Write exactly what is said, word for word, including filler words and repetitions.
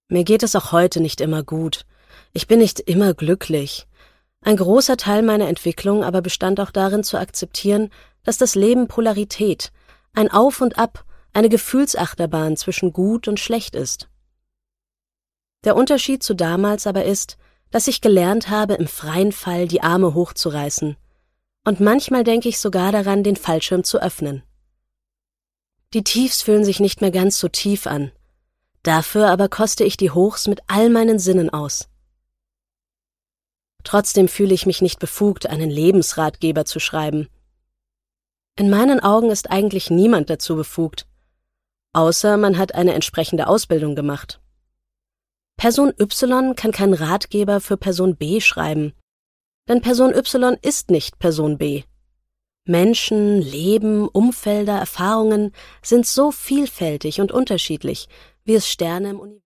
Mir geht es auch heute nicht immer gut. Ich bin nicht immer glücklich. Ein großer Teil meiner Entwicklung aber bestand auch darin zu akzeptieren, dass das Leben Polarität, ein Auf und Ab, eine Gefühlsachterbahn zwischen gut und schlecht ist. Der Unterschied zu damals aber ist, dass ich gelernt habe, im freien Fall die Arme hochzureißen. Und manchmal denke ich sogar daran, den Fallschirm zu öffnen. Die Tiefs fühlen sich nicht mehr ganz so tief an. Dafür aber koste ich die Hochs mit all meinen Sinnen aus. Trotzdem fühle ich mich nicht befugt, einen Lebensratgeber zu schreiben. In meinen Augen ist eigentlich niemand dazu befugt, außer man hat eine entsprechende Ausbildung gemacht. Person Y kann keinen Ratgeber für Person B schreiben, denn Person Y ist nicht Person B. Menschen, Leben, Umfelder, Erfahrungen sind so vielfältig und unterschiedlich, wie es Sterne im Universum